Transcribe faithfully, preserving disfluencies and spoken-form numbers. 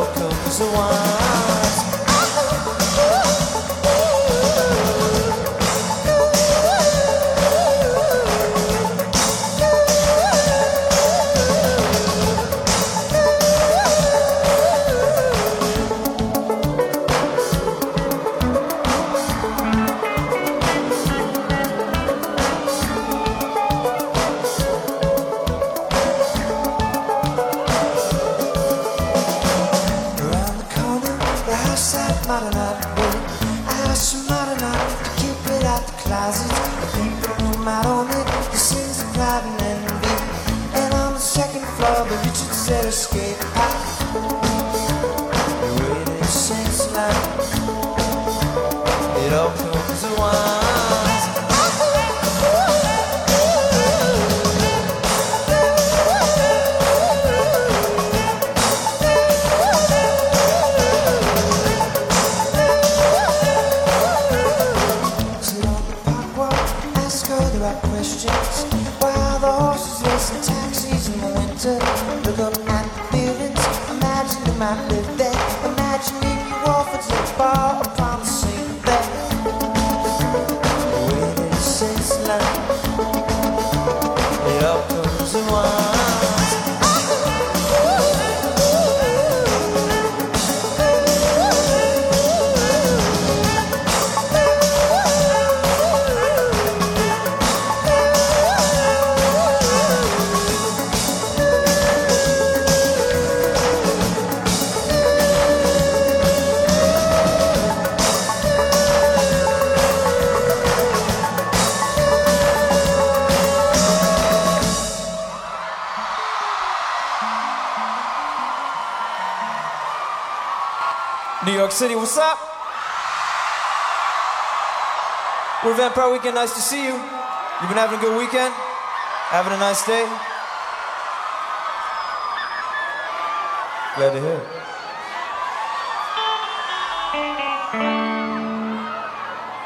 up comes the ones. Modern art, I asked for modern art to keep it out the closet. The people who might own it, the sins of private envy. And on the second floor, the Richard said escape pop. The way they sing slang, it all comes at once. Questions while the horses racing taxis in the winter. Look up at the buildings, imagine you might live there. Imagine if you offered to bar upon the same bed. The way they say slang, it all comes at once. New York City, what's up? We're Vampire Weekend, nice to see you. You've been having a good weekend? Having a nice day? Glad to hear it.